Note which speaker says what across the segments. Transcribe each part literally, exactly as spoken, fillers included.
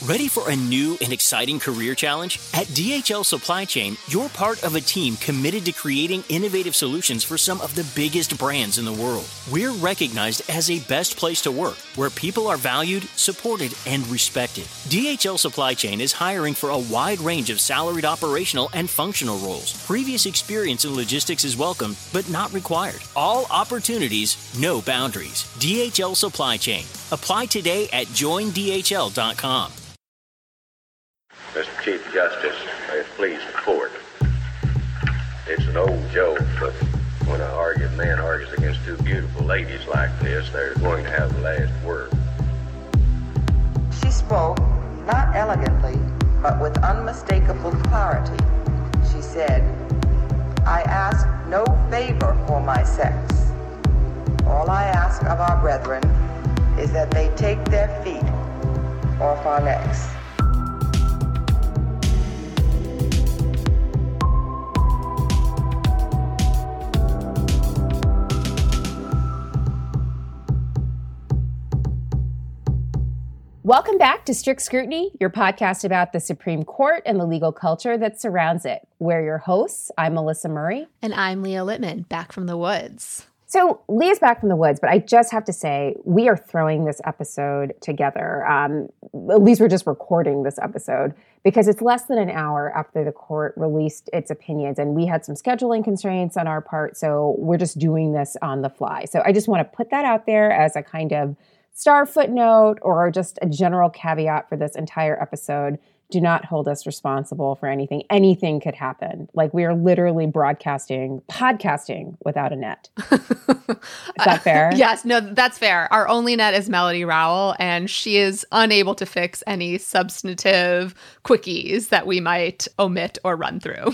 Speaker 1: Ready for a new and exciting career challenge? At D H L Supply Chain, you're part of a team committed to creating innovative solutions for some of the biggest brands in the world. We're recognized as a best place to work, where people are valued, supported, and respected. D H L Supply Chain is hiring for a wide range of salaried operational and functional roles. Previous experience in logistics is welcome, but not required. All opportunities, no boundaries. D H L Supply Chain. Apply today at join D H L dot com.
Speaker 2: Mister Chief Justice, may it please the court. It's an old joke, but when an argued man argues against two beautiful ladies like this, they're going to have the last word.
Speaker 3: She spoke, not elegantly, but with unmistakable clarity. She said, I ask no favor for my sex. All I ask of our brethren is that they take their feet off our necks.
Speaker 4: Welcome back to Strict Scrutiny, your podcast about the Supreme Court and the legal culture that surrounds it. We're your hosts. I'm Melissa Murray.
Speaker 5: And I'm Leah Littman, back from the woods.
Speaker 4: So Leah's back from the woods, but I just have to say, we are throwing this episode together. Um, at least we're just recording this episode because it's less than an hour after the court released its opinions, and we had some scheduling constraints on our part, so we're just doing this on the fly. So I just want to put that out there as a kind of star footnote or just a general caveat for this entire episode. Do not hold us responsible for anything. Anything could happen. Like, we are literally broadcasting, podcasting without a net. Is that fair?
Speaker 5: Uh, yes, no, that's fair. Our only net is Melody Rowell, and she is unable to fix any substantive quickies that we might omit or run through.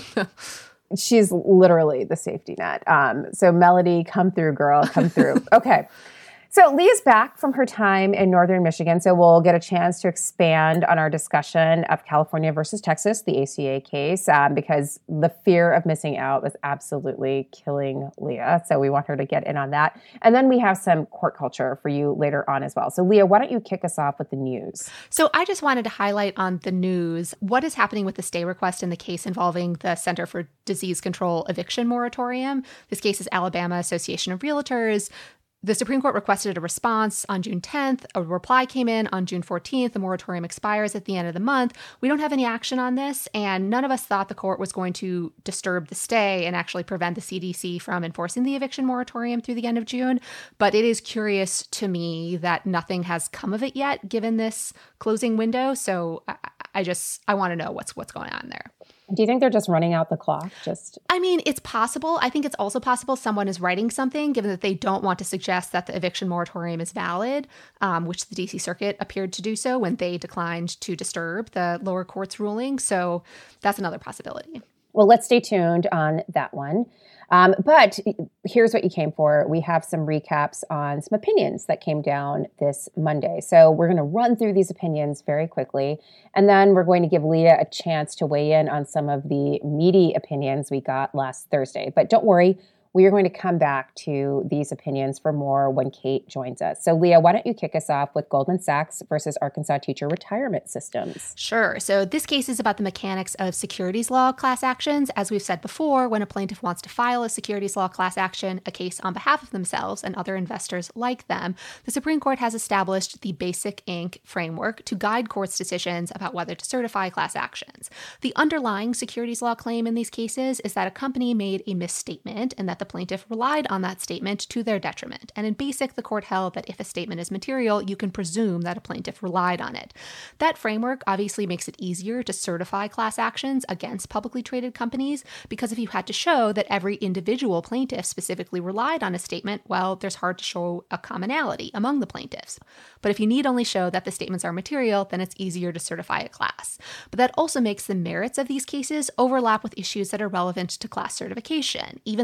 Speaker 4: She's literally the safety net. Um, so Melody, come through, girl, come through. Okay. So Leah's back from her time in Northern Michigan, so we'll get a chance to expand on our discussion of California versus Texas, the A C A case, um, because the fear of missing out was absolutely killing Leah. So we want her to get in on that. And then we have some court culture for you later on as well. So Leah, why don't you kick us off with the news?
Speaker 5: So I just wanted to highlight on the news what is happening with the stay request in the case involving the Center for Disease Control eviction moratorium. This case is Alabama Association of Realtors. The Supreme Court requested a response on June tenth. A reply came in on June fourteenth. The moratorium expires at the end of the month. We don't have any action on this, and none of us thought the court was going to disturb the stay and actually prevent the C D C from enforcing the eviction moratorium through the end of June. But it is curious to me that nothing has come of it yet, given this closing window. So I, I just, I want to know what's what's going on there.
Speaker 4: Do you think they're just running out the clock? Just,
Speaker 5: I mean, it's possible. I think it's also possible someone is writing something, given that they don't want to suggest that the eviction moratorium is valid, um, which the D C Circuit appeared to do so when they declined to disturb the lower court's ruling. So that's another possibility.
Speaker 4: Well, let's stay tuned on that one. Um, but here's what you came for. We have some recaps on some opinions that came down this Monday. So we're going to run through these opinions very quickly, and then we're going to give Leah a chance to weigh in on some of the meaty opinions we got last Thursday. But don't worry, we are going to come back to these opinions for more when Kate joins us. So Leah, why don't you kick us off with Goldman Sachs versus Arkansas Teacher Retirement Systems?
Speaker 5: Sure. So this case is about the mechanics of securities law class actions. As we've said before, when a plaintiff wants to file a securities law class action, a case on behalf of themselves and other investors like them, the Supreme Court has established the Basic Incorporated framework to guide courts' decisions about whether to certify class actions. The underlying securities law claim in these cases is that a company made a misstatement and that the The plaintiff relied on that statement to their detriment. And in Basic, the court held that if a statement is material, you can presume that a plaintiff relied on it. That framework obviously makes it easier to certify class actions against publicly traded companies, because if you had to show that every individual plaintiff specifically relied on a statement, well, there's hard to show a commonality among the plaintiffs. But if you need only show that the statements are material, then it's easier to certify a class. But that also makes the merits of these cases overlap with issues that are relevant to class certification, even though those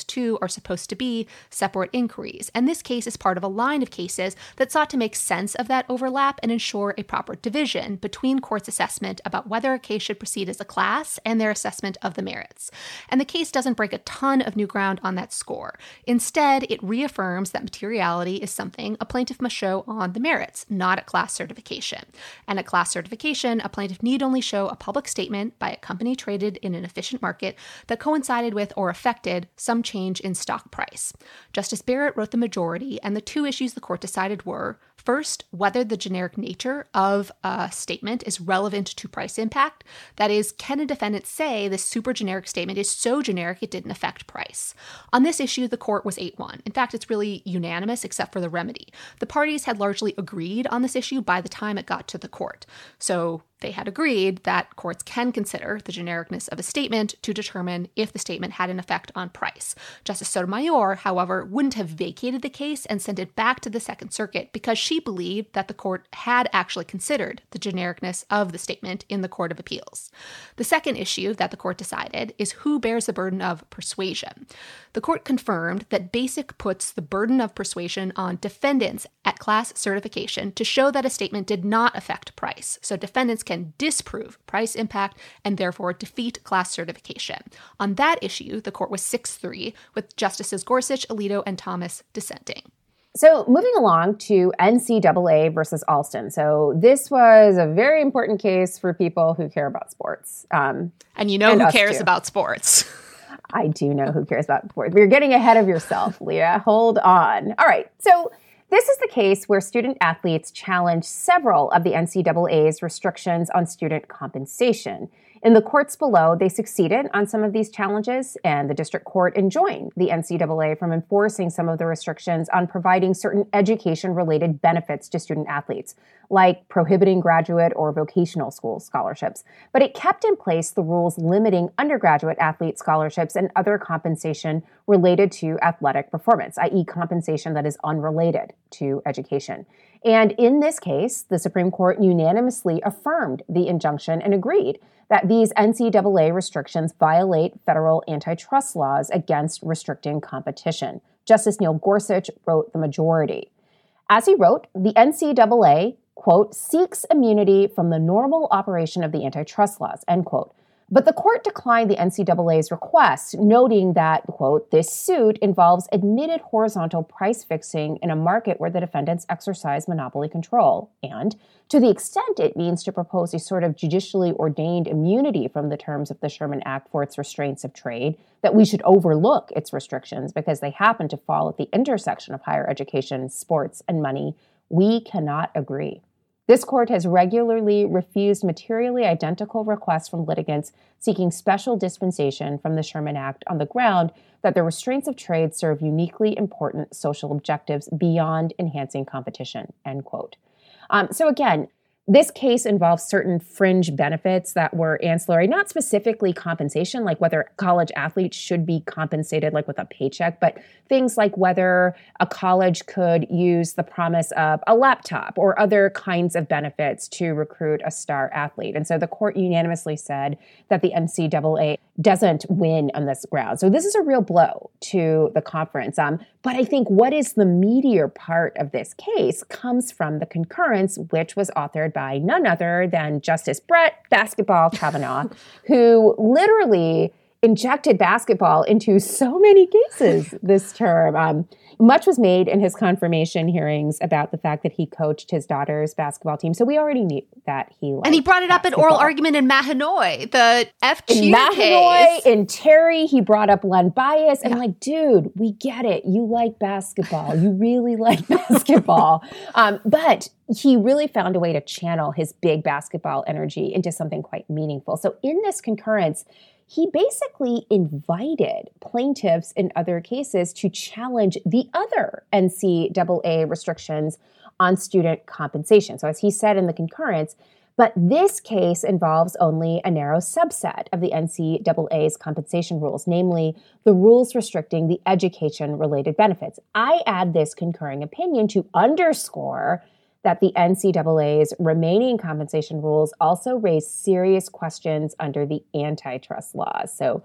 Speaker 5: those two are supposed to be separate inquiries. And this case is part of a line of cases that sought to make sense of that overlap and ensure a proper division between courts' assessment about whether a case should proceed as a class and their assessment of the merits. And the case doesn't break a ton of new ground on that score. Instead, it reaffirms that materiality is something a plaintiff must show on the merits, not at class certification. And at class certification, a plaintiff need only show a public statement by a company traded in an efficient market that coincided with or affected some change in stock price. Justice Barrett wrote the majority, and the two issues the court decided were, first, whether the generic nature of a statement is relevant to price impact. That is, can a defendant say this super generic statement is so generic it didn't affect price? On this issue, the court was eight one. In fact, it's really unanimous except for the remedy. The parties had largely agreed on this issue by the time it got to the court. So they had agreed that courts can consider the genericness of a statement to determine if the statement had an effect on price. Justice Sotomayor, however, wouldn't have vacated the case and sent it back to the Second Circuit because she believed that the court had actually considered the genericness of the statement in the Court of Appeals. The second issue that the court decided is who bears the burden of persuasion. The court confirmed that BASIC puts the burden of persuasion on defendants at class certification to show that a statement did not affect price. So defendants can disprove price impact and therefore defeat class certification. On that issue, the court was six three, with Justices Gorsuch, Alito, and Thomas dissenting.
Speaker 4: So moving along to N C double A versus Alston. So this was a very important case for people who care about sports. Um,
Speaker 5: and you know
Speaker 4: and
Speaker 5: who cares
Speaker 4: too.
Speaker 5: about sports.
Speaker 4: I do know who cares about sports. You're getting ahead of yourself, Leah. Hold on. All right. So this is the case where student athletes challenged several of the N C double A's restrictions on student compensation. In the courts below, they succeeded on some of these challenges, and the district court enjoined the N C double A from enforcing some of the restrictions on providing certain education-related benefits to student athletes, like prohibiting graduate or vocational school scholarships. But it kept in place the rules limiting undergraduate athlete scholarships and other compensation related to athletic performance, that is compensation that is unrelated to education. And in this case, the Supreme Court unanimously affirmed the injunction and agreed that these N C double A restrictions violate federal antitrust laws against restricting competition. Justice Neil Gorsuch wrote the majority. As he wrote, the N C double A, quote, seeks immunity from the normal operation of the antitrust laws, end quote. But the court declined the N C double A's request, noting that, quote, this suit involves admitted horizontal price fixing in a market where the defendants exercise monopoly control. And to the extent it means to propose a sort of judicially ordained immunity from the terms of the Sherman Act for its restraints of trade, that we should overlook its restrictions because they happen to fall at the intersection of higher education, sports, and money, we cannot agree. This court has regularly refused materially identical requests from litigants seeking special dispensation from the Sherman Act on the ground that the restraints of trade serve uniquely important social objectives beyond enhancing competition, end quote. Um, so again, this case involves certain fringe benefits that were ancillary, not specifically compensation, like whether college athletes should be compensated like with a paycheck, but things like whether a college could use the promise of a laptop or other kinds of benefits to recruit a star athlete. And so the court unanimously said that the N C double A doesn't win on this ground. So this is a real blow to the conference. Um, but I think what is the meatier part of this case comes from the concurrence, which was authored by none other than Justice Brett Basketball Kavanaugh, who literally injected basketball into so many cases this term. Um, much was made in his confirmation hearings about the fact that he coached his daughter's basketball team. So we already knew that he liked
Speaker 5: And he brought it up
Speaker 4: basketball.
Speaker 5: in oral argument in Mahanoy, the F Q
Speaker 4: in Mahanoy,
Speaker 5: case.
Speaker 4: in Terry, he brought up Len Bias. And
Speaker 5: Yeah.
Speaker 4: I'm like, dude, we get it. You like basketball. You really like basketball. Um, but he really found a way to channel his big basketball energy into something quite meaningful. So in this concurrence, he basically invited plaintiffs in other cases to challenge the other N C double A restrictions on student compensation. So as he said in the concurrence, but this case involves only a narrow subset of the N C double A's compensation rules, namely the rules restricting the education-related benefits. I add this concurring opinion to underscore that the N C double A's remaining compensation rules also raise serious questions under the antitrust laws. So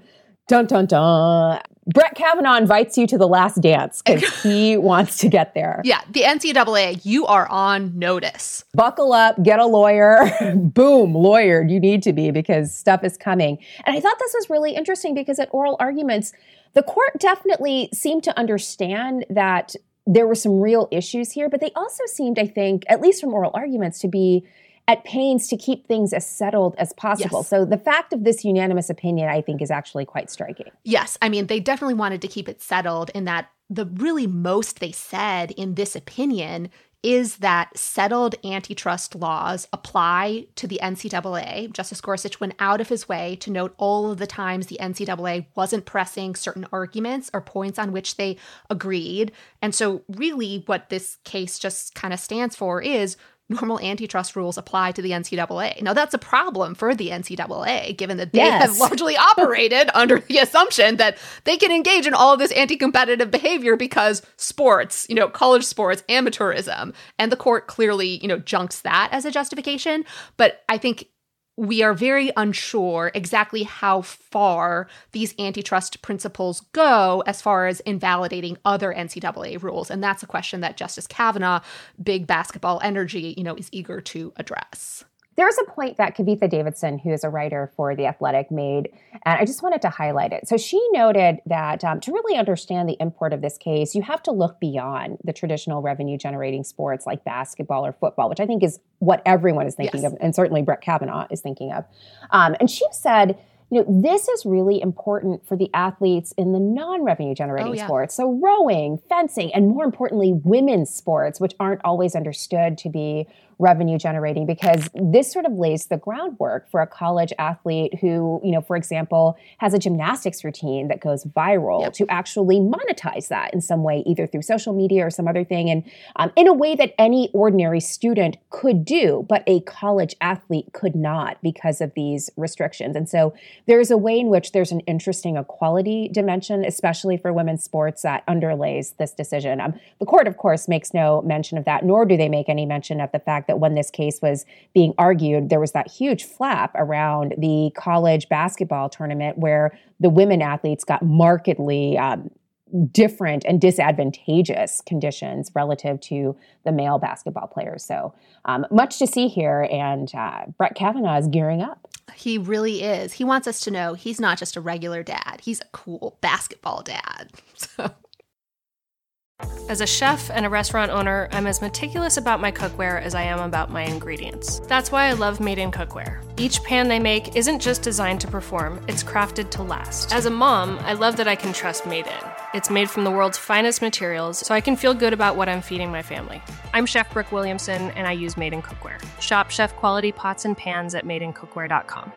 Speaker 4: Dun, dun, dun. Brett Kavanaugh invites you to the last dance because he wants to get there.
Speaker 5: Yeah, the N C double A, you are on notice.
Speaker 4: Buckle up, get a lawyer. Boom, lawyered. You need to be because stuff is coming. And I thought this was really interesting because at oral arguments, the court definitely seemed to understand that there were some real issues here, but they also seemed, I think, at least from oral arguments, to be at pains to keep things as settled as possible. Yes. So the fact of this unanimous opinion, I think, is actually quite striking.
Speaker 5: Yes. I mean, they definitely wanted to keep it settled in that the really most they said in this opinion is that settled antitrust laws apply to the N C double A. Justice Gorsuch went out of his way to note all of the times the N C double A wasn't pressing certain arguments or points on which they agreed. And so really what this case just kind of stands for is normal antitrust rules apply to the N C double A. Now, that's a problem for the N C double A, given that they yes. have largely operated under the assumption that they can engage in all of this anti-competitive behavior because sports, you know, college sports, amateurism, and the court clearly, you know, junks that as a justification. But I think we are very unsure exactly how far these antitrust principles go as far as invalidating other N C double A rules. And that's a question that Justice Kavanaugh, big basketball energy, you know, is eager to address.
Speaker 4: There's a point that Kavitha Davidson, who is a writer for The Athletic, made, and I just wanted to highlight it. So she noted that um, to really understand the import of this case, you have to look beyond the traditional revenue-generating sports like basketball or football, which I think is what everyone is thinking yes. of, and certainly Brett Kavanaugh is thinking of. Um, and she said, you know, this is really important for the athletes in the non-revenue generating oh, yeah. sports. So rowing, fencing, and more importantly, women's sports, which aren't always understood to be revenue generating, because this sort of lays the groundwork for a college athlete who, you know, for example, has a gymnastics routine that goes viral yep. to actually monetize that in some way, either through social media or some other thing, and um, in a way that any ordinary student could do, but a college athlete could not because of these restrictions. And so there's a way in which there's an interesting equality dimension, especially for women's sports, that underlays this decision. Um, the court, of course, makes no mention of that, nor do they make any mention of the fact that when this case was being argued, there was that huge flap around the college basketball tournament where the women athletes got markedly um, different and disadvantageous conditions relative to the male basketball players. So um, much to see here, and uh, Brett Kavanaugh is gearing up.
Speaker 5: He really is. He wants us to know he's not just a regular dad. He's a cool basketball dad. So.
Speaker 6: As a chef and a restaurant owner, I'm as meticulous about my cookware as I am about my ingredients. That's why I love Made in Cookware. Each pan they make isn't just designed to perform, it's crafted to last. As a mom, I love that I can trust Made In. It's made from the world's finest materials, so I can feel good about what I'm feeding my family. I'm Chef Brooke Williamson, and I use Made in Cookware. Shop chef-quality pots and pans at made in cookware dot com.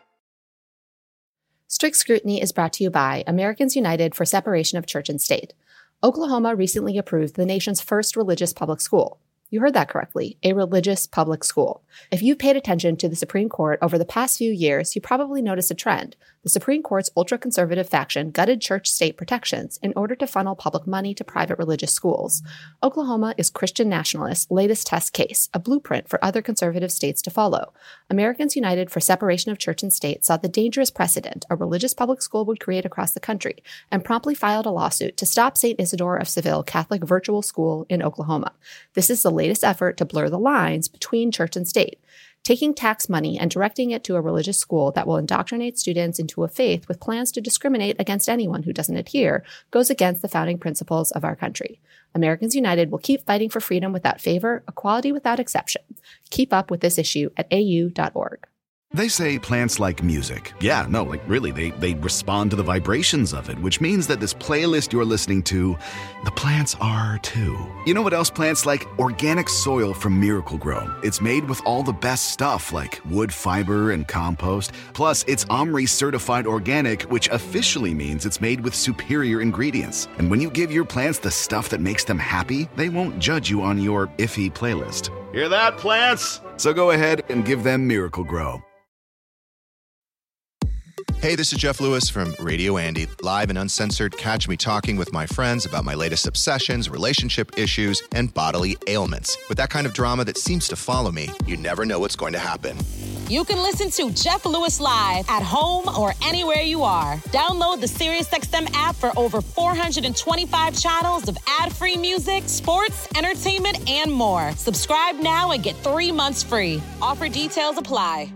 Speaker 7: Strict Scrutiny is brought to you by Americans United for Separation of Church and State. Oklahoma recently approved the nation's first religious public school. You heard that correctly, a religious public school. If you've paid attention to the Supreme Court over the past few years, you probably noticed a trend. The Supreme Court's ultra-conservative faction gutted church-state protections in order to funnel public money to private religious schools. Oklahoma is Christian nationalists' latest test case, a blueprint for other conservative states to follow. Americans United for Separation of Church and State saw the dangerous precedent a religious public school would create across the country and promptly filed a lawsuit to stop Saint Isidore of Seville Catholic Virtual School in Oklahoma. This is the latest effort to blur the lines between church and state, taking tax money and directing it to a religious school that will indoctrinate students into a faith with plans to discriminate against anyone who doesn't adhere goes against the founding principles of our country. Americans United will keep fighting for freedom without favor, equality without exception. Keep up with this issue at a u dot org.
Speaker 8: They say plants like music. Yeah, no, like really, they, they respond to the vibrations of it, which means that this playlist you're listening to, the plants are too. You know what else plants like? Organic soil from Miracle Grow. It's made with all the best stuff like wood fiber and compost. Plus, it's OMRI certified organic, which officially means it's made with superior ingredients. And when you give your plants the stuff that makes them happy, they won't judge you on your iffy playlist. Hear that, plants? So go ahead and give them Miracle Grow.
Speaker 9: Hey, this is Jeff Lewis from Radio Andy. Live and uncensored, catch me talking with my friends about my latest obsessions, relationship issues, and bodily ailments. With that kind of drama that seems to follow me, you never know what's going to happen.
Speaker 10: You can listen to Jeff Lewis live at home or anywhere you are. Download the SiriusXM app for over four hundred twenty-five channels of ad-free music, sports, entertainment, and more. Subscribe now and get three months free. Offer details apply.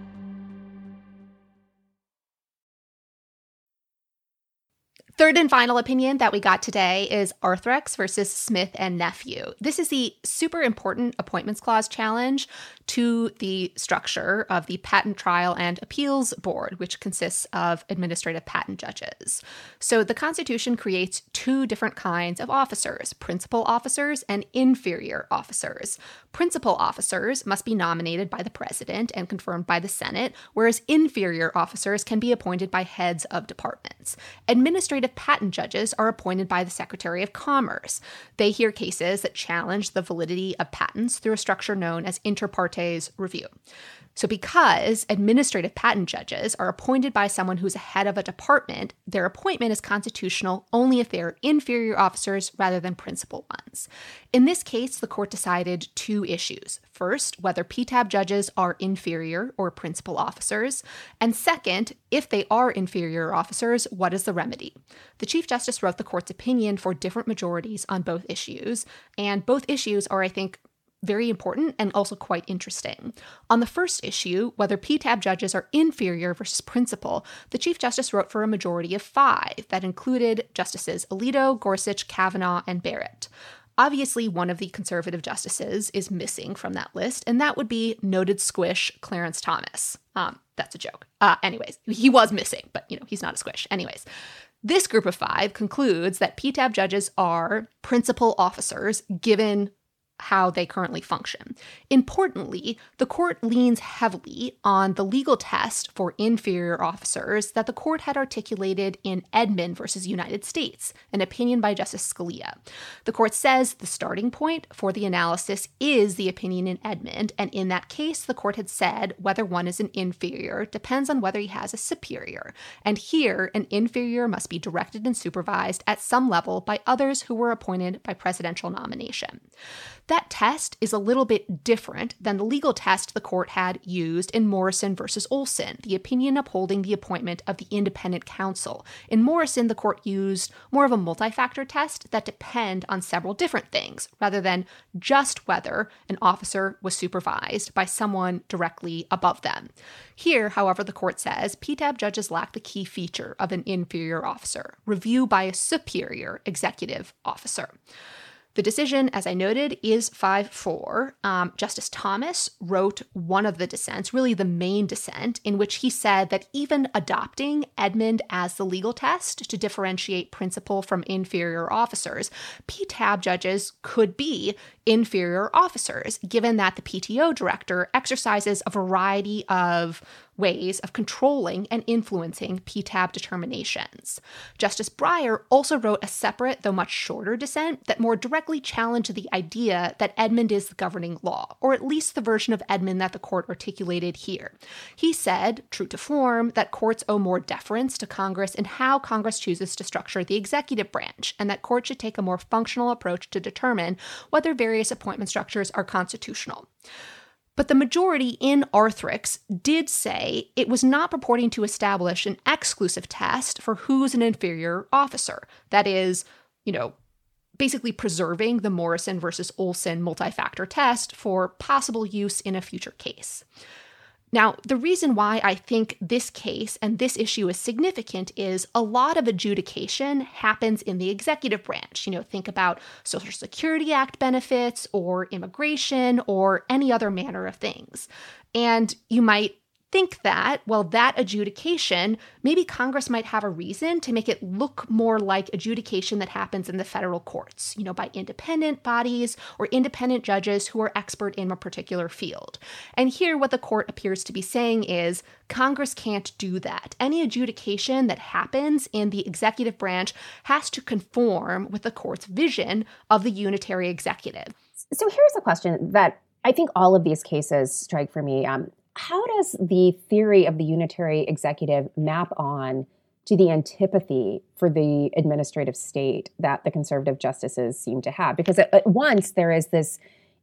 Speaker 5: Third and final opinion that we got today is Arthrex versus Smith and Nephew. This is the super important appointments clause challenge to the structure of the Patent Trial and Appeals Board, which consists of administrative patent judges. So the Constitution creates two different kinds of officers, principal officers and inferior officers. Principal officers must be nominated by the president and confirmed by the Senate, whereas inferior officers can be appointed by heads of departments. Administrative patent judges are appointed by the Secretary of Commerce. They hear cases that challenge the validity of patents through a structure known as inter partes review. So because administrative patent judges are appointed by someone who's a head of a department, their appointment is constitutional only if they are inferior officers rather than principal ones. In this case, the court decided two issues. First, whether P TAB judges are inferior or principal officers. And second, if they are inferior officers, what is the remedy? The Chief Justice wrote the court's opinion for different majorities on both issues. And both issues are, I think, very important and also quite interesting. On the first issue, whether P TAB judges are inferior versus principal, the Chief Justice wrote for a majority of five that included Justices Alito, Gorsuch, Kavanaugh, and Barrett. Obviously, one of the conservative justices is missing from that list, and that would be noted squish Clarence Thomas. Um, that's a joke. Uh, anyways, he was missing, but you know, he's not a squish. Anyways, this group of five concludes that P TAB judges are principal officers given how they currently function. Importantly, the court leans heavily on the legal test for inferior officers that the court had articulated in Edmond versus United States, an opinion by Justice Scalia. The court says the starting point for the analysis is the opinion in Edmond, and in that case, the court had said whether one is an inferior depends on whether he has a superior. And here, an inferior must be directed and supervised at some level by others who were appointed by presidential nomination. That test is a little bit different than the legal test the court had used in Morrison versus Olson, the opinion upholding the appointment of the independent counsel. In Morrison, the court used more of a multi-factor test that depend on several different things, rather than just whether an officer was supervised by someone directly above them. Here, however, the court says P TAB judges lack the key feature of an inferior officer, review by a superior executive officer. The decision, as I noted, is five four. Um, Justice Thomas wrote one of the dissents, really the main dissent, in which he said that even adopting Edmond as the legal test to differentiate principal from inferior officers, P TAB judges could be inferior officers, given that the P T O director exercises a variety of ways of controlling and influencing P TAB determinations. Justice Breyer also wrote a separate, though much shorter dissent that more directly challenged the idea that Edmond is the governing law, or at least the version of Edmond that the court articulated here. He said, true to form, that courts owe more deference to Congress in how Congress chooses to structure the executive branch, and that courts should take a more functional approach to determine whether various appointment structures are constitutional. But the majority in Arthrex did say it was not purporting to establish an exclusive test for who's an inferior officer. That is, you know, basically preserving the Morrison versus Olson multi-factor test for possible use in a future case. Now, the reason why I think this case and this issue is significant is a lot of adjudication happens in the executive branch. You know, think about Social Security Act benefits or immigration or any other manner of things. And you might think that, well, that adjudication, maybe Congress might have a reason to make it look more like adjudication that happens in the federal courts, you know, by independent bodies or independent judges who are expert in a particular field. And here what the court appears to be saying is Congress can't do that. Any adjudication that happens in the executive branch has to conform with the court's vision of the unitary executive.
Speaker 4: So here's a question that I think all of these cases strike for me. Um, How does the theory of the unitary executive map on to the antipathy for the administrative state that the conservative justices seem to have? Because at, at once there is this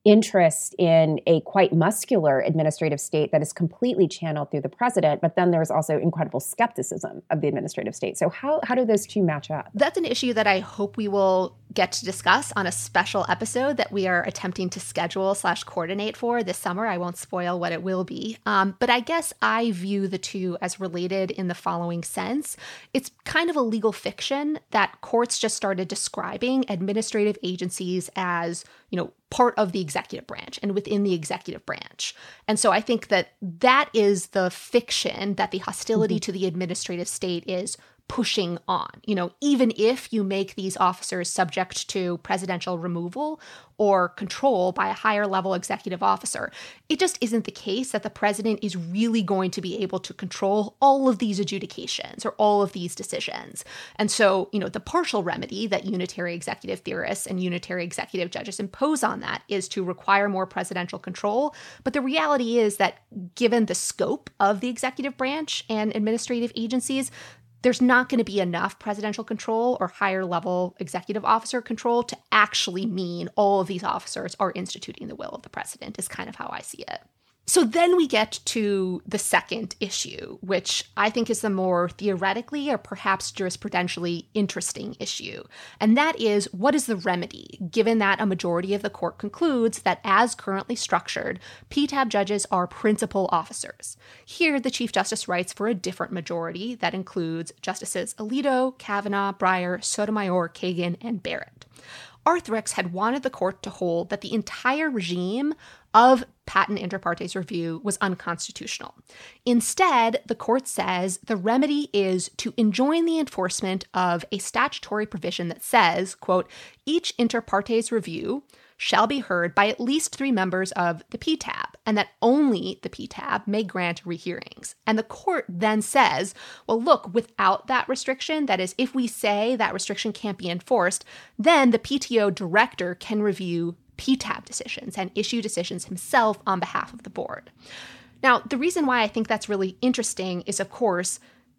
Speaker 4: interest in a quite muscular administrative state that is completely channeled through the president, but then there's also incredible skepticism of the administrative state. So how, how do those two match up?
Speaker 5: That's an issue that I hope we will get to discuss on a special episode that we are attempting to schedule slash coordinate for this summer. I won't spoil what it will be. Um, but I guess I view the two as related in the following sense. It's kind of a legal fiction that courts just started describing administrative agencies as, you know, part of the executive branch and within the executive branch. And so I think that that is the fiction that the hostility mm-hmm. to the administrative state is pushing on. You know, even if you make these officers subject to presidential removal or control by a higher level executive officer, it just isn't the case that the president is really going to be able to control all of these adjudications or all of these decisions. And so, you know, the partial remedy that unitary executive theorists and unitary executive judges impose on that is to require more presidential control. But the reality is that given the scope of the executive branch and administrative agencies, there's not going to be enough presidential control or higher level executive officer control to actually mean all of these officers are instituting the will of the president, is kind of how I see it. So then we get to the second issue, which I think is the more theoretically or perhaps jurisprudentially interesting issue. And that is, what is the remedy, given that a majority of the court concludes that as currently structured, P T A B judges are principal officers. Here, the Chief Justice writes for a different majority that includes Justices Alito, Kavanaugh, Breyer, Sotomayor, Kagan, and Barrett. Arthrex had wanted the court to hold that the entire regime of patent inter partes review was unconstitutional. Instead, the court says the remedy is to enjoin the enforcement of a statutory provision that says, quote, each inter partes review shall be heard by at least three members of the P T A B, and that only the P T A B may grant rehearings. And the court then says, well, look, without that restriction, that is, if we say that restriction can't be enforced, then the P T O director can review P T A B decisions and issue decisions himself on behalf of the board. Now, the reason why I think that's really interesting is, of course,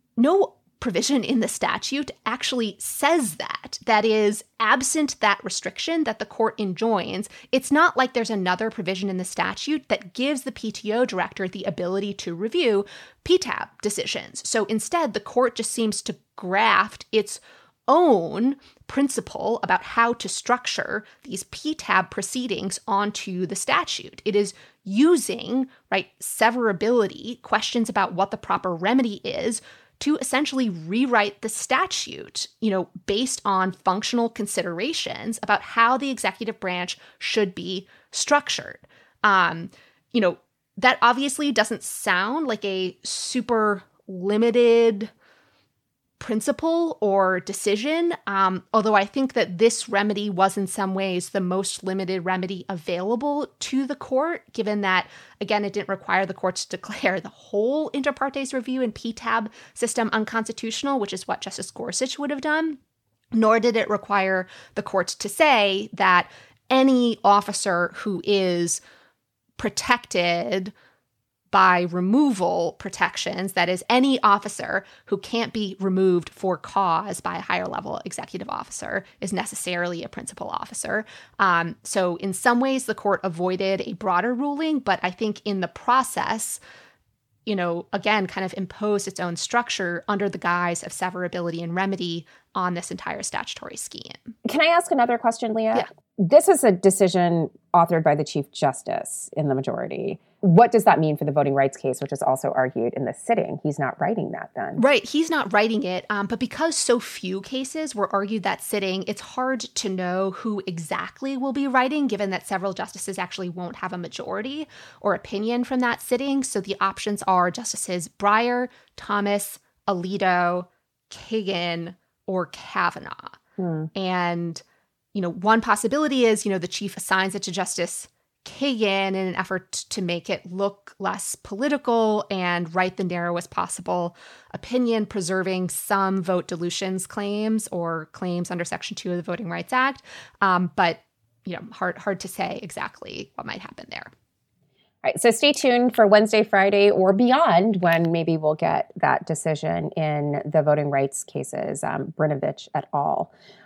Speaker 5: no provision in the statute actually says that. That is, absent that restriction that the court enjoins, it's not like there's another provision in the statute that gives the P T O director the ability to review P T A B decisions. So instead, the court just seems to graft its own principle about how to structure these P T A B proceedings onto the statute. It is using, right, severability, questions about what the proper remedy is, to essentially rewrite the statute, you know, based on functional considerations about how the executive branch should be structured. Um, you know, that obviously doesn't sound like a super limited principle or decision, um, although I think that this remedy was in some ways the most limited remedy available to the court, given that, again, it didn't require the court to declare the whole inter partes review and P T A B system unconstitutional, which is what Justice Gorsuch would have done, nor did it require the court to say that any officer who is protected by removal protections, that is, any officer who can't be removed for cause by a higher level executive officer is necessarily a principal officer. Um, so in some ways, the court avoided a broader ruling, but I think in the process, you know, again, kind of imposed its own structure under the guise of severability and remedy on this entire statutory scheme.
Speaker 4: Can I ask another question, Leah?
Speaker 5: Yeah.
Speaker 4: This is a decision authored by the Chief Justice in the majority. What does that mean for the voting rights case, which is also argued in this sitting? He's not writing that then.
Speaker 5: Right. He's not writing it. Um, but because so few cases were argued that sitting, it's hard to know who exactly will be writing, given that several justices actually won't have a majority or opinion from that sitting. So the options are Justices Breyer, Thomas, Alito, Kagan, or Kavanaugh. Hmm. And, you know, one possibility is, you know, the chief assigns it to Justice Kagan in an effort to make it look less political and write the narrowest possible opinion, preserving some vote dilutions claims or claims under Section two of the Voting Rights Act. Um, but, you know, hard hard to say exactly what might happen there.
Speaker 4: All right, so stay tuned for Wednesday, Friday, or beyond, when maybe we'll get that decision in the voting rights cases, um, Brnovich et al.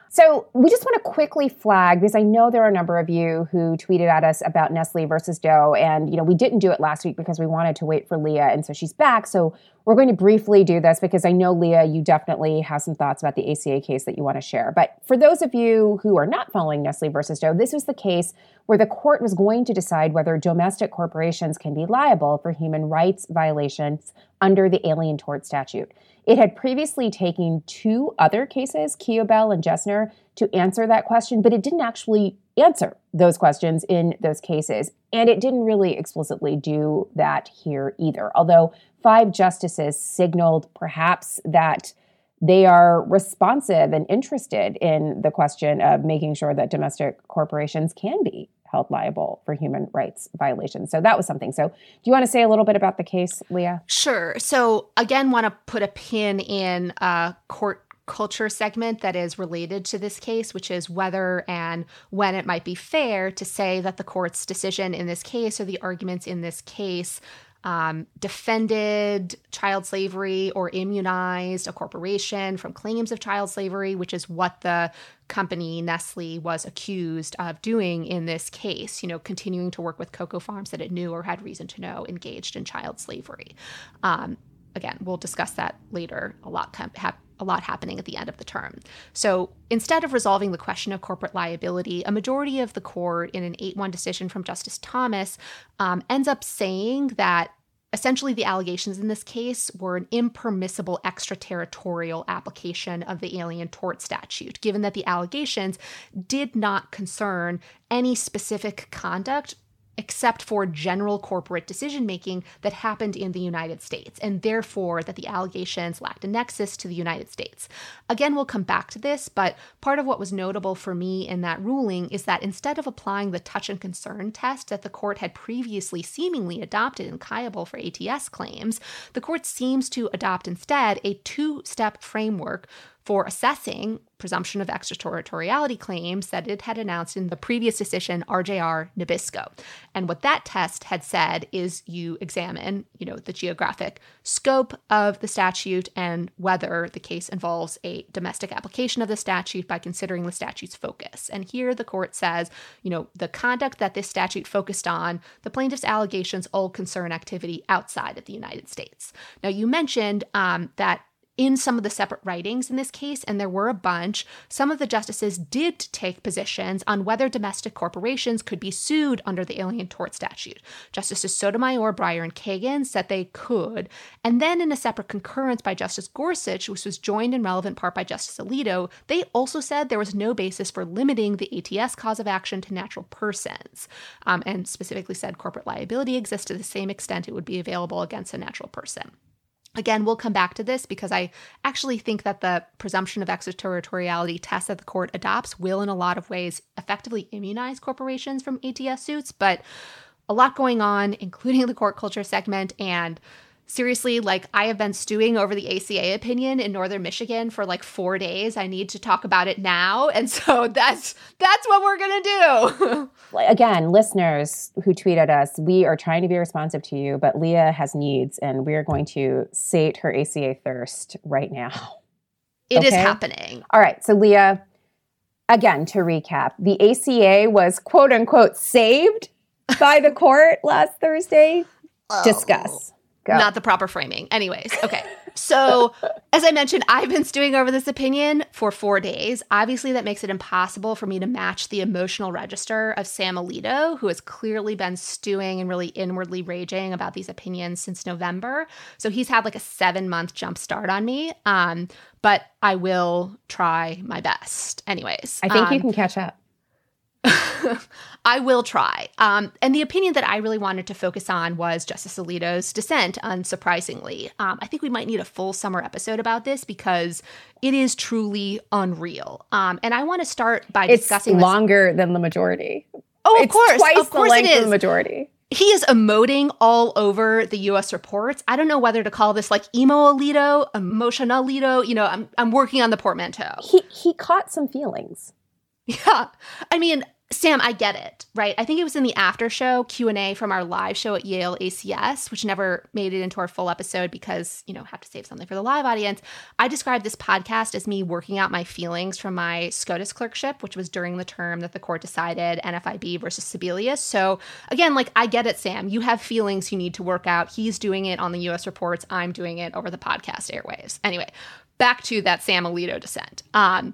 Speaker 4: So we just want to quickly flag, because I know there are a number of you who tweeted at us about Nestle versus Doe. And, you know, we didn't do it last week because we wanted to wait for Leah. And so she's back. So we're going to briefly do this because I know, Leah, you definitely have some thoughts about the A C A case that you want to share. But for those of you who are not following Nestle versus Doe, this was the case where the court was going to decide whether domestic corporations can be liable for human rights violations under the Alien Tort Statute. It had previously taken two other cases, Kiobel and Jessner, to answer that question, but it didn't actually answer those questions in those cases. And it didn't really explicitly do that here either. Although five justices signaled perhaps that they are responsive and interested in the question of making sure that domestic corporations can be held liable for human rights violations. So that was something. So do you want to say a little bit about the case, Leah?
Speaker 5: Sure. So again, want to put a pin in a court culture segment that is related to this case, which is whether and when it might be fair to say that the court's decision in this case or the arguments in this case Um, defended child slavery or immunized a corporation from claims of child slavery, which is what the company Nestle was accused of doing in this case, you know, continuing to work with cocoa farms that it knew or had reason to know engaged in child slavery. Um, again, we'll discuss that later. A lot com- ha- a lot happening at the end of the term. So instead of resolving the question of corporate liability, a majority of the court in an eight one decision from Justice Thomas um, ends up saying that essentially the allegations in this case were an impermissible extraterritorial application of the Alien Tort Statute, given that the allegations did not concern any specific conduct except for general corporate decision-making that happened in the United States, and therefore that the allegations lacked a nexus to the United States. Again, we'll come back to this, but part of what was notable for me in that ruling is that instead of applying the touch and concern test that the court had previously seemingly adopted in Kiobel for A T S claims, the court seems to adopt instead a two-step framework for assessing presumption of extraterritoriality claims that it had announced in the previous decision, R J R Nabisco. And what that test had said is you examine, you know, the geographic scope of the statute and whether the case involves a domestic application of the statute by considering the statute's focus. And here the court says, you know, the conduct that this statute focused on, the plaintiff's allegations all concern activity outside of the United States. Now, you mentioned um, that in some of the separate writings in this case, and there were a bunch, some of the justices did take positions on whether domestic corporations could be sued under the Alien Tort Statute. Justices Sotomayor, Breyer, and Kagan said they could. And then in a separate concurrence by Justice Gorsuch, which was joined in relevant part by Justice Alito, they also said there was no basis for limiting the A T S cause of action to natural persons, um, and specifically said corporate liability exists to the same extent it would be available against a natural person. Again, we'll come back to this because I actually think that the presumption of extraterritoriality test that the court adopts will in a lot of ways effectively immunize corporations from A T S suits, but a lot going on, including the court culture segment. And seriously, like, I have been stewing over the A C A opinion in Northern Michigan for like four days. I need to talk about it now. And so that's that's what we're going to do.
Speaker 4: Again, listeners who tweet at us, we are trying to be responsive to you, but Leah has needs, and we are going to sate her A C A thirst right now.
Speaker 5: It
Speaker 4: okay?
Speaker 5: is happening.
Speaker 4: All right. So, Leah, again, to recap, the A C A was quote unquote saved by the court last Thursday.
Speaker 5: Oh.
Speaker 4: Discuss. Go.
Speaker 5: Not the proper framing. Anyways, okay. So as I mentioned, I've been stewing over this opinion for four days. Obviously, that makes it impossible for me to match the emotional register of Sam Alito, who has clearly been stewing and really inwardly raging about these opinions since November. So he's had like a seven-month jump start on me. Um, but I will try my best. Anyways.
Speaker 4: I think
Speaker 5: um,
Speaker 4: you can catch up.
Speaker 5: I will try. Um, and the opinion that I really wanted to focus on was Justice Alito's dissent, unsurprisingly. Um, I think we might need a full summer episode about this because it is truly unreal. Um, and I want to start by
Speaker 4: it's
Speaker 5: discussing
Speaker 4: It's longer this. than the majority.
Speaker 5: Oh, of
Speaker 4: it's
Speaker 5: course.
Speaker 4: twice
Speaker 5: of course
Speaker 4: the length
Speaker 5: it is.
Speaker 4: of the majority.
Speaker 5: He is emoting all over the U S reports. I don't know whether to call this like emo Alito, emotional Alito. You know, I'm I'm working on the portmanteau.
Speaker 4: He he caught some feelings.
Speaker 5: Yeah. I mean, Sam, I get it, right? I think it was in the after show Q and A from our live show at Yale A C S, which never made it into our full episode because, you know, have to save something for the live audience. I described this podcast as me working out my feelings from my SCOTUS clerkship, which was during the term that the court decided N F I B versus Sebelius. So again, like, I get it, Sam. You have feelings you need to work out. He's doing it on the U S reports. I'm doing it over the podcast airwaves. Anyway, back to that Sam Alito dissent. Um,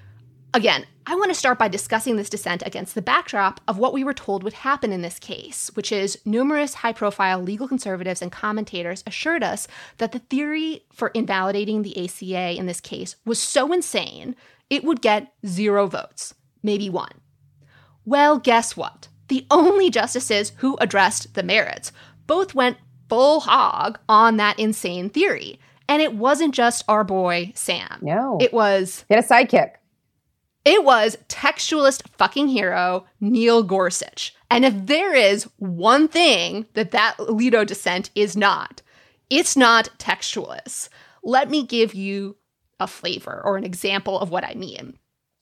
Speaker 5: Again, I want to start by discussing this dissent against the backdrop of what we were told would happen in this case, which is numerous high-profile legal conservatives and commentators assured us that the theory for invalidating the A C A in this case was so insane, it would get zero votes, maybe one. Well, guess what? The only justices who addressed the merits both went full hog on that insane theory. And it wasn't just our boy, Sam.
Speaker 4: No.
Speaker 5: It was...
Speaker 4: Get a sidekick.
Speaker 5: It was textualist fucking hero Neil Gorsuch. And if there is one thing that that Alito dissent is not, it's not textualist. Let me give you a flavor or an example of what I mean.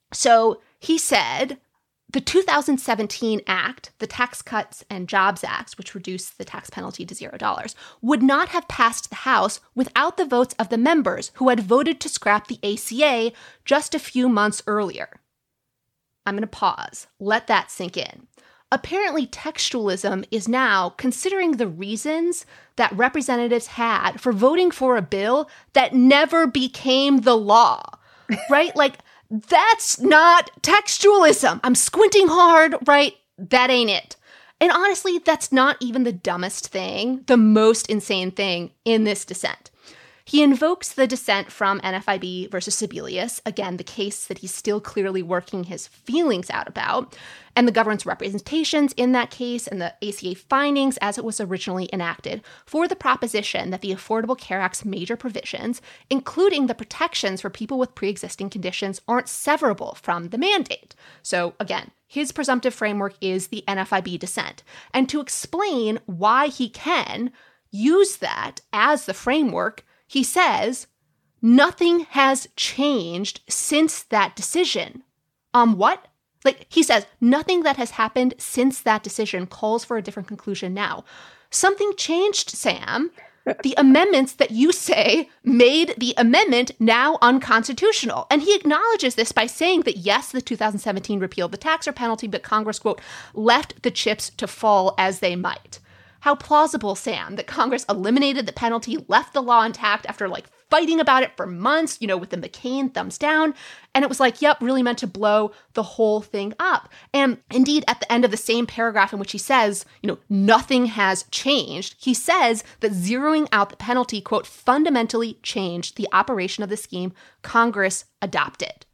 Speaker 5: So he said, the two thousand seventeen Act, the Tax Cuts and Jobs Act, which reduced the tax penalty to zero dollars, would not have passed the House without the votes of the members who had voted to scrap the A C A just a few months earlier. I'm going to pause. Let that sink in. Apparently, textualism is now considering the reasons that representatives had for voting for a bill that never became the law, right? Like, that's not textualism. I'm squinting hard, right? That ain't it. And honestly, that's not even the dumbest thing, the most insane thing in this dissent. He invokes the dissent from N F I B versus Sebelius, again, the case that he's still clearly working his feelings out about, and the government's representations in that case and the A C A findings as it was originally enacted for the proposition that the Affordable Care Act's major provisions, including the protections for people with pre-existing conditions, aren't severable from the mandate. So again, his presumptive framework is the N F I B dissent. And to explain why he can use that as the framework, he says, nothing has changed since that decision. Um, what? Like, he says, nothing that has happened since that decision calls for a different conclusion now. Something changed, Sam. The amendments that you say made the amendment now unconstitutional. And he acknowledges this by saying that, yes, the two thousand seventeen repealed the tax or penalty, but Congress, quote, left the chips to fall as they might. How plausible, Sam, that Congress eliminated the penalty, left the law intact after, like, fighting about it for months, you know, with the McCain thumbs down. And it was like, yep, really meant to blow the whole thing up. And indeed, at the end of the same paragraph in which he says, you know, nothing has changed, he says that zeroing out the penalty, quote, fundamentally changed the operation of the scheme Congress adopted.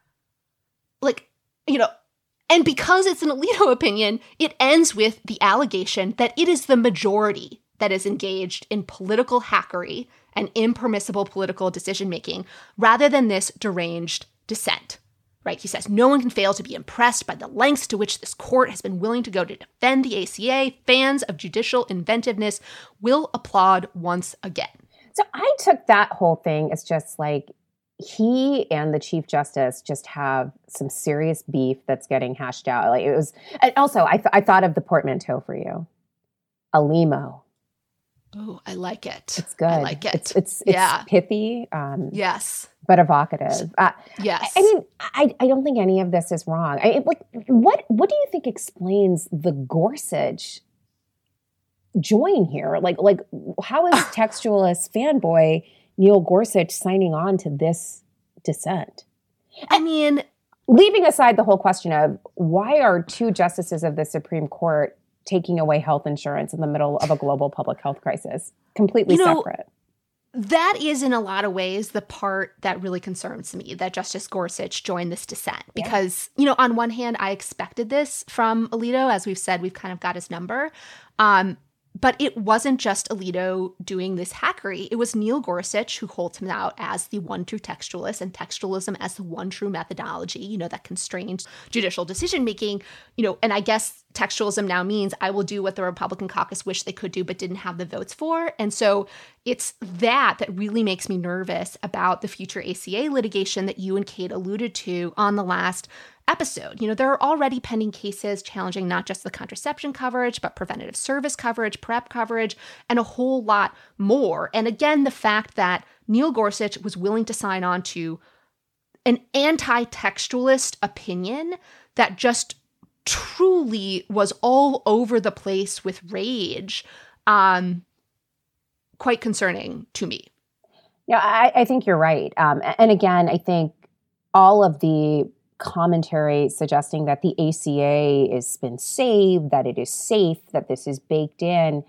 Speaker 5: Like, you know, and because it's an Alito opinion, it ends with the allegation that it is the majority that is engaged in political hackery and impermissible political decision-making rather than this deranged dissent, right? He says, no one can fail to be impressed by the lengths to which this court has been willing to go to defend the A C A. Fans of judicial inventiveness will applaud once again.
Speaker 4: So I took that whole thing as just like, he and the Chief Justice just have some serious beef that's getting hashed out. Like it was, and also I, th- I thought of the portmanteau for you, a limo.
Speaker 5: Oh, I like it.
Speaker 4: It's good.
Speaker 5: I like it.
Speaker 4: It's it's, it's
Speaker 5: yeah.
Speaker 4: pithy. Um,
Speaker 5: yes,
Speaker 4: but evocative. Uh,
Speaker 5: yes.
Speaker 4: I, I mean, I I don't think any of this is wrong. I like what what do you think explains the Gorsuch join here? Like like how is textualist fanboy Neil Gorsuch signing on to this dissent?
Speaker 5: I mean,
Speaker 4: leaving aside the whole question of why are two justices of the Supreme Court taking away health insurance in the middle of a global public health crisis, completely
Speaker 5: you know,
Speaker 4: separate.
Speaker 5: That is in a lot of ways the part that really concerns me, that Justice Gorsuch joined this dissent. Because, yeah. you know, on one hand, I expected this from Alito. As we've said, we've kind of got his number. Um, But it wasn't just Alito doing this hackery. It was Neil Gorsuch who holds him out as the one true textualist and textualism as the one true methodology, you know, that constrained judicial decision-making, you know, and I guess textualism now means I will do what the Republican caucus wished they could do but didn't have the votes for. And so it's that that really makes me nervous about the future A C A litigation that you and Kate alluded to on the last episode. You know, there are already pending cases challenging not just the contraception coverage, but preventative service coverage, PrEP coverage, and a whole lot more. And again, the fact that Neil Gorsuch was willing to sign on to an anti-textualist opinion that just truly was all over the place with rage, um, quite concerning to me.
Speaker 4: Yeah, I, I think you're right. Um, and again, I think all of the commentary suggesting that the A C A has been saved, that it is safe, that this is baked in,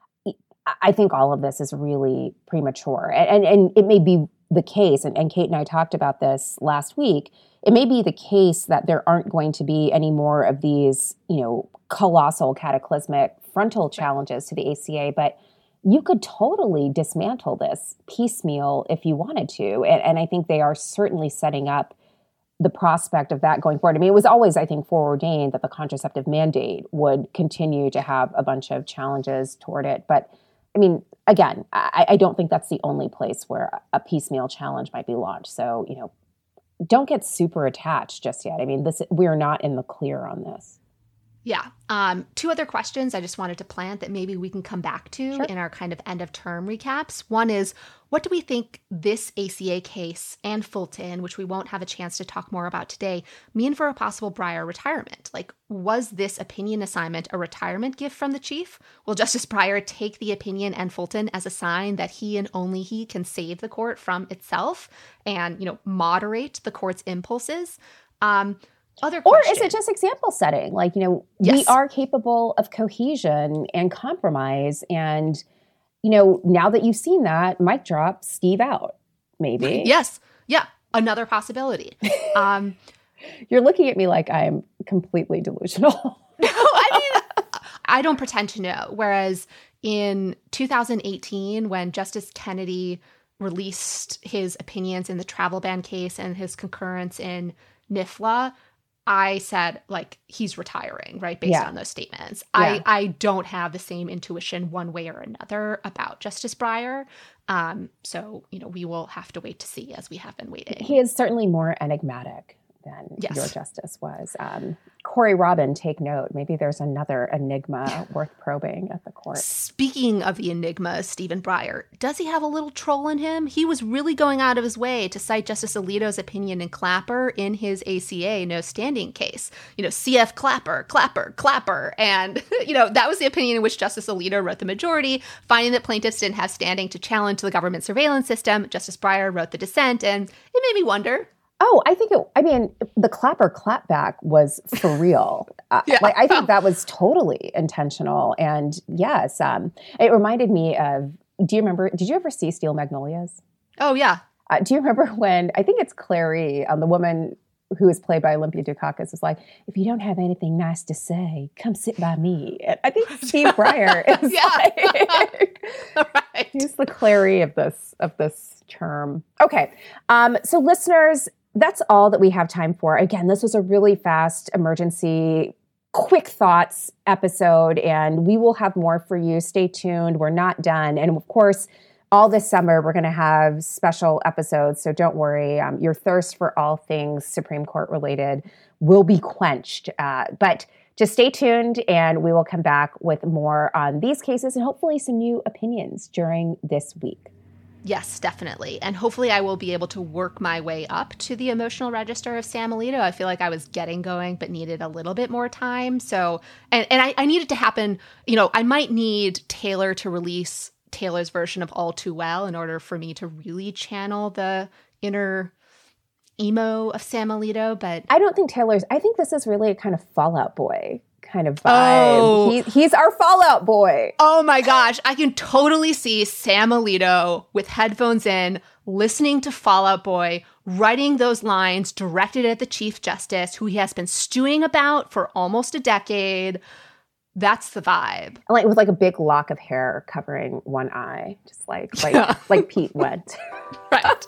Speaker 4: I think all of this is really premature. And, and, and it may be the case, and, and Kate and I talked about this last week, it may be the case that there aren't going to be any more of these, you know, colossal cataclysmic frontal challenges to the A C A, but you could totally dismantle this piecemeal if you wanted to. And, and I think they are certainly setting up the prospect of that going forward. I mean, it was always, I think, foreordained that the contraceptive mandate would continue to have a bunch of challenges toward it. But I mean, again, I, I don't think that's the only place where a piecemeal challenge might be launched. So, you know, don't get super attached just yet. I mean, this we're not in the clear on this.
Speaker 5: Yeah. Um, two other questions I just wanted to plant that maybe we can come back to sure. in our kind of end of term recaps. One is, what do we think this A C A case and Fulton, which we won't have a chance to talk more about today, mean for a possible Breyer retirement? Like, was this opinion assignment a retirement gift from the chief? Will Justice Breyer take the opinion and Fulton as a sign that he and only he can save the court from itself and, you know, moderate the court's impulses? Um, Other
Speaker 4: or is it just example setting? Like, you know, yes. we are capable of cohesion and compromise. And, you know, now that you've seen that, mic drop, Steve out, maybe.
Speaker 5: Yes. Yeah. Another possibility. Um,
Speaker 4: You're looking at me like I'm completely delusional.
Speaker 5: No, I mean, I don't pretend to know. Whereas in two thousand eighteen, when Justice Kennedy released his opinions in the travel ban case and his concurrence in NIFLA, I said, like, he's retiring, right, based yeah. on those statements. Yeah. I, I don't have the same intuition one way or another about Justice Breyer. Um, so, you know, we will have to wait to see, as we have been waiting.
Speaker 4: He is certainly more enigmatic than yes. your justice was. Um, Corey Robin, take note. Maybe there's another enigma worth probing at the court.
Speaker 5: Speaking of the enigma, Stephen Breyer, does he have a little troll in him? He was really going out of his way to cite Justice Alito's opinion in Clapper in his A C A no standing case. You know, C F Clapper, Clapper, Clapper. And, you know, that was the opinion in which Justice Alito wrote the majority, finding that plaintiffs didn't have standing to challenge the government surveillance system. Justice Breyer wrote the dissent, and it made me wonder,
Speaker 4: Oh, I think it, I mean, the Clapper clapback was for real. Uh,
Speaker 5: yeah.
Speaker 4: Like, I think that was totally intentional. And yes, um, it reminded me of, do you remember, did you ever see Steel Magnolias?
Speaker 5: Oh, yeah.
Speaker 4: Uh, do you remember when, I think it's Clary, um, the woman who is played by Olympia Dukakis, is like, if you don't have anything nice to say, come sit by me. And I think Steve Breyer is like,
Speaker 5: right.
Speaker 4: he's the Clary of this, of this term. Okay. Um, so listeners, that's all that we have time for. Again, this was a really fast emergency, quick thoughts episode, and we will have more for you. Stay tuned. We're not done. And of course, all this summer, we're going to have special episodes. So don't worry. Um, your thirst for all things Supreme Court related will be quenched. Uh, but just stay tuned, and we will come back with more on these cases and hopefully some new opinions during this week.
Speaker 5: Yes, definitely. And hopefully I will be able to work my way up to the emotional register of Sam Alito. I feel like I was getting going, but needed a little bit more time. So, and, and I, I need it to happen, you know, I might need Taylor to release Taylor's version of All Too Well in order for me to really channel the inner emo of Sam Alito. But
Speaker 4: I don't think Taylor's, I think this is really a kind of Fall Out Boy kind of vibe. Oh. He, he's our Fallout Boy.
Speaker 5: Oh my gosh. I can totally see Sam Alito with headphones in, listening to Fall Out Boy, writing those lines directed at the Chief Justice, who he has been stewing about for almost a decade. That's the vibe.
Speaker 4: Like with like a big lock of hair covering one eye, just like like like Pete went.
Speaker 5: Right.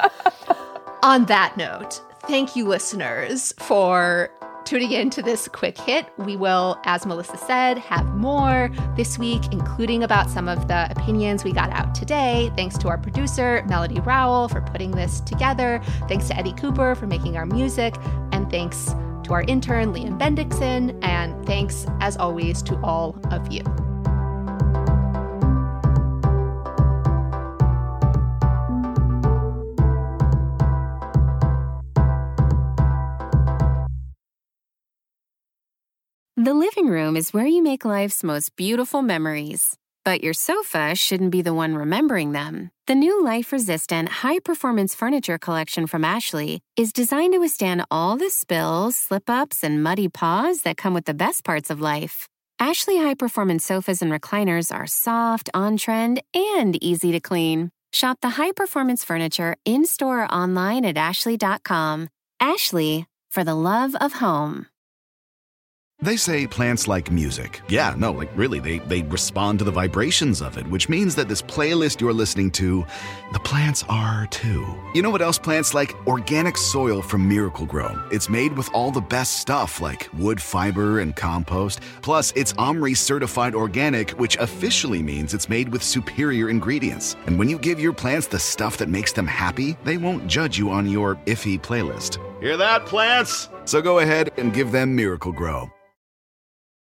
Speaker 5: On that note, thank you, listeners, for tuning in to this quick hit. We will, as Melissa said, have more this week, including about some of the opinions we got out today. Thanks to our producer, Melody Rowell, for putting this together. Thanks to Eddie Cooper for making our music. And thanks to our intern, Liam Bendixson, and thanks, as always, to all of you.
Speaker 11: The living room is where you make life's most beautiful memories. But your sofa shouldn't be the one remembering them. The new life-resistant, high-performance furniture collection from Ashley is designed to withstand all the spills, slip-ups, and muddy paws that come with the best parts of life. Ashley high-performance sofas and recliners are soft, on-trend, and easy to clean. Shop the high-performance furniture in-store or online at ashley dot com. Ashley, for the love of home.
Speaker 8: They say plants like music. Yeah, no, like really, they, they respond to the vibrations of it, which means that this playlist you're listening to, the plants are too. You know what else plants like? Organic soil from Miracle Grow. It's made with all the best stuff like wood fiber and compost. Plus, it's OMRI certified organic, which officially means it's made with superior ingredients. And when you give your plants the stuff that makes them happy, they won't judge you on your iffy playlist. Hear that, plants? So go ahead and give them Miracle Grow.